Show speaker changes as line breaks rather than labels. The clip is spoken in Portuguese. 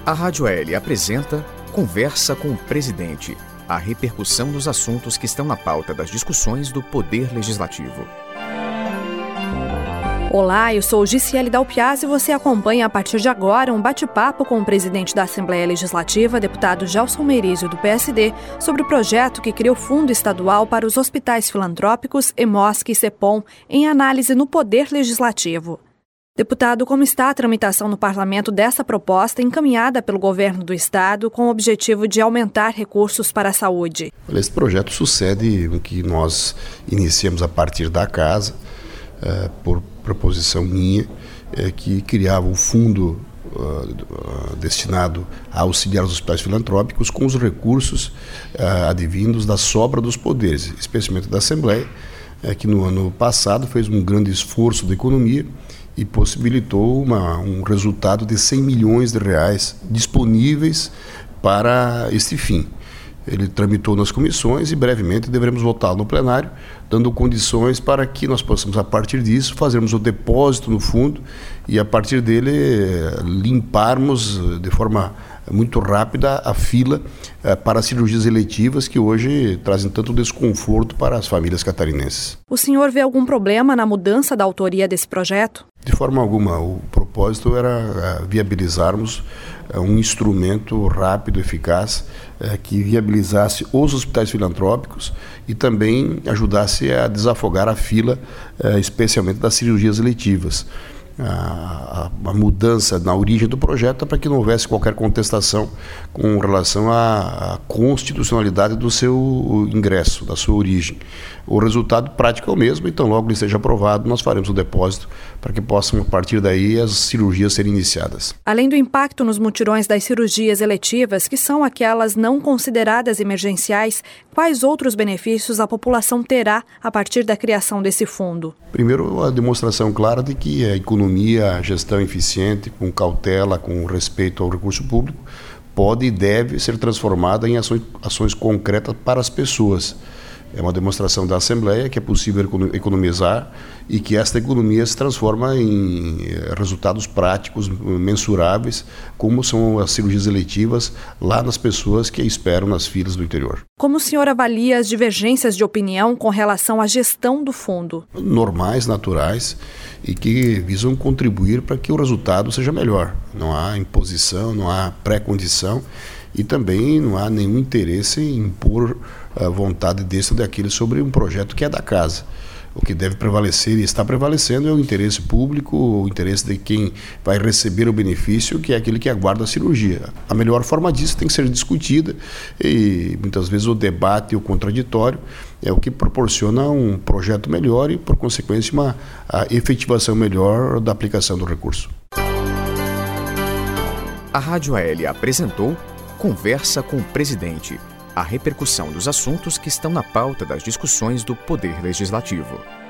A Rádio AL apresenta Conversa com o Presidente, a repercussão dos assuntos que estão na pauta das discussões do Poder Legislativo.
Olá, eu sou Gisele Dalpiaz e você acompanha a partir de agora um bate-papo com o presidente da Assembleia Legislativa, deputado Gelson Merizio, do PSD, sobre o projeto que cria o Fundo Estadual para os Hospitais Filantrópicos, EMOSC e CEPOM, em análise no Poder Legislativo. Deputado, como está a tramitação no Parlamento dessa proposta encaminhada pelo governo do Estado com o objetivo de aumentar recursos para a saúde?
Esse projeto sucede o que nós iniciamos a partir da Casa, por proposição minha, que criava um fundo destinado a auxiliar os hospitais filantrópicos com os recursos advindos da sobra dos poderes, especialmente da Assembleia, que no ano passado fez um grande esforço de economia e possibilitou um resultado de 100 milhões de reais disponíveis para este fim. Ele tramitou nas comissões e brevemente deveremos votar no plenário, dando condições para que nós possamos, a partir disso, fazermos o depósito no fundo e, a partir dele, limparmos de forma muito rápida a fila para as cirurgias eletivas que hoje trazem tanto desconforto para as famílias catarinenses.
O senhor vê algum problema na mudança da autoria desse projeto?
De forma alguma. O propósito era viabilizarmos um instrumento rápido, eficaz, que viabilizasse os hospitais filantrópicos e também ajudasse a desafogar a fila, especialmente das cirurgias eletivas. A mudança na origem do projeto é para que não houvesse qualquer contestação com relação à constitucionalidade do seu ingresso, da sua origem. O resultado prático é o mesmo, então logo ele esteja aprovado, nós faremos o depósito para que possam, a partir daí, as cirurgias serem iniciadas.
Além do impacto nos mutirões das cirurgias eletivas, que são aquelas não consideradas emergenciais, quais outros benefícios a população terá a partir da criação desse fundo?
Primeiro, a demonstração clara de que a economia, a gestão eficiente, com cautela, com respeito ao recurso público, pode e deve ser transformada em ações concretas para as pessoas. É uma demonstração da Assembleia que é possível economizar e que esta economia se transforma em resultados práticos, mensuráveis, como são as cirurgias eletivas lá nas pessoas que esperam nas filas do interior.
Como o senhor avalia as divergências de opinião com relação à gestão do fundo?
Normais, naturais e que visam contribuir para que o resultado seja melhor. Não há imposição, não há pré-condição e também não há nenhum interesse em impor a vontade desse ou daquele sobre um projeto que é da Casa. O que deve prevalecer e está prevalecendo é o interesse público, o interesse de quem vai receber o benefício, que é aquele que aguarda a cirurgia. A melhor forma disso tem que ser discutida e muitas vezes o debate e o contraditório é o que proporciona um projeto melhor e, por consequência, a efetivação melhor da aplicação do recurso.
A Rádio AL apresentou Conversa com o Presidente, a repercussão dos assuntos que estão na pauta das discussões do Poder Legislativo.